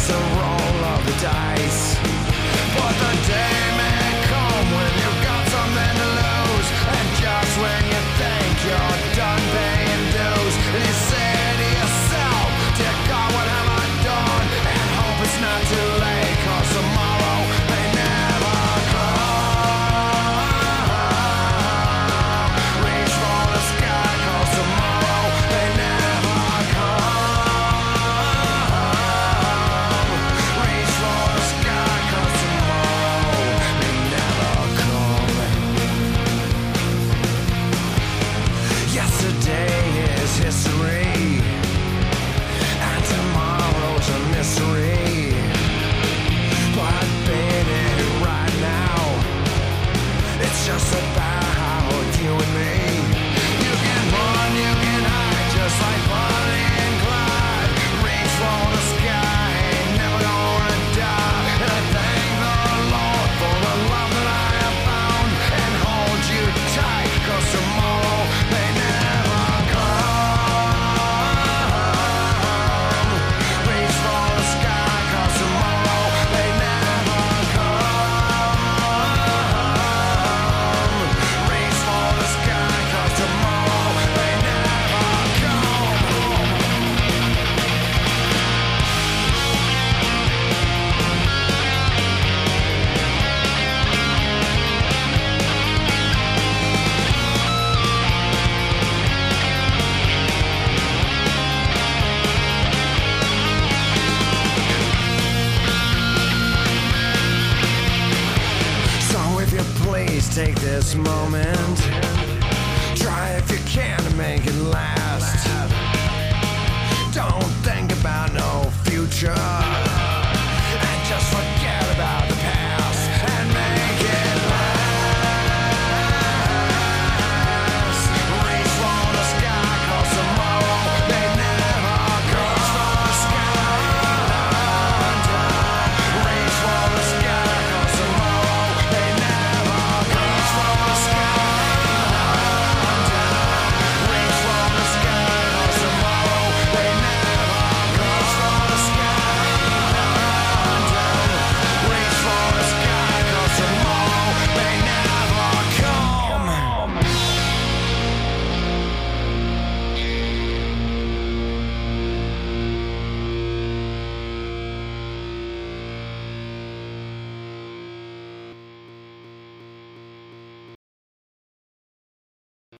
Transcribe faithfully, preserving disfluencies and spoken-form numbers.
a roll of the dice. But the day may come when you've got something to lose, and just when you think you're done paying dues, and you say to yourself, dear God, what have I done? And hope it's not too late, 'cause tomorrow may never come. Reach for the sky, 'cause tomorrow may never come. Reach for the sky, 'cause tomorrow may never come. Yesterday is history, and tomorrow's a mystery. But baby, right now, it's just about you and me. You can run, you can hide, just like Bonnie and Clyde. Reach for the sky, ain't never gonna die. And I thank the Lord for the love that I have found, and hold you tight, 'cause tomorrow may never come. Reach for the sky, 'cause tomorrow may never come. Reach for the sky, 'cause tomorrow may never come. So if you please take this moment, try if you can to make it last. Don't think about no future, and just forget